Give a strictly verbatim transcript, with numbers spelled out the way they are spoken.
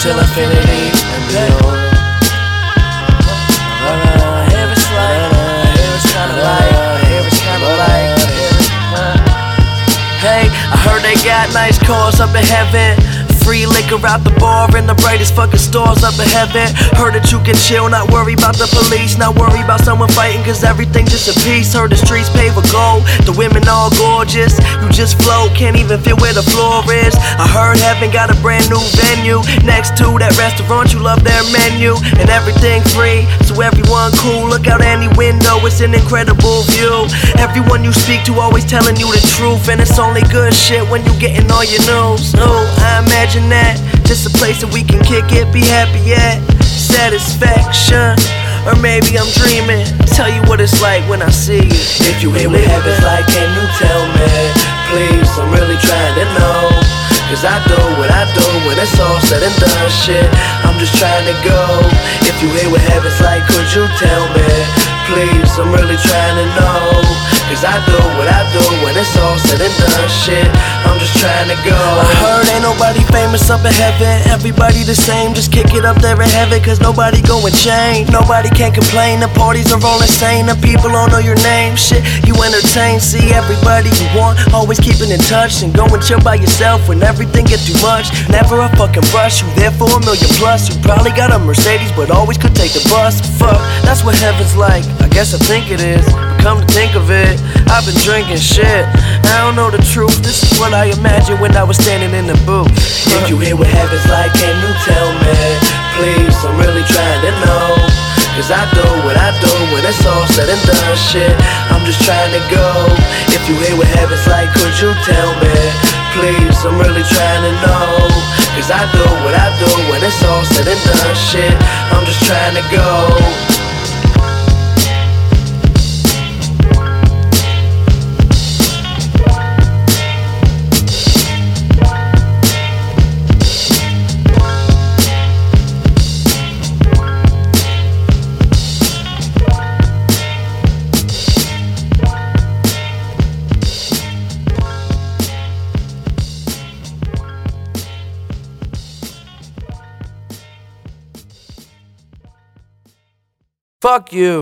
till infinity and beyond. Uh, here it's like, here it's kinda like, here it's kinda like. Hey, I heard they got nice cars up in heaven. Free liquor out the bar in the brightest fucking stores up in heaven. Heard that you can chill, not worry about the police, not worry about someone fighting, cause everything just a piece. Heard the streets paved with gold, the women all gorgeous. You just float, can't even feel where the floor is. I heard heaven got a brand new venue next to that restaurant, you love their menu. And everything free, so everyone cool. Look out any window, it's an incredible view. Everyone you speak to always telling you the truth, and it's only good shit when you getting all your news. Ooh, I imagine that, just a place that we can kick it, be happy at, satisfaction. Or maybe I'm dreaming, tell you what it's like when I see you. If you hear what heaven's like, can you tell me? Please, I'm really trying to know, cause I do what I do when it's all said and done, shit, I'm just trying to go. If you hear what heaven's like, could you tell me? Please, I'm really trying to know, cause I do what I do when it's all said and done, shit, I'm just trying to go. I heard ain't nobody famous up in heaven, everybody the same, just kick it up there in heaven, cause nobody going chain. Nobody can complain, the parties are all insane, the people all know your name, shit, you entertain, see everybody you want, always keeping in touch, and go and chill by yourself when everything get too much. Never a fucking rush, you there for a million plus, you probably got a Mercedes, but always could take the bus. Fuck, that's what heaven's like, I guess I think it is, but come to think of it, I've been drinking shit, I don't know the truth, this is what I imagined when I was standing in the booth. If you hear what heaven's like, can you tell me? Please, I'm really trying to know, cause I do what I do when it's all said and done, shit, I'm just trying to go. If you hear what heaven's like, could you tell me? Please, I'm really trying to know, cause I do what I do when it's all said and done, shit, I'm just trying to go. Fuck you.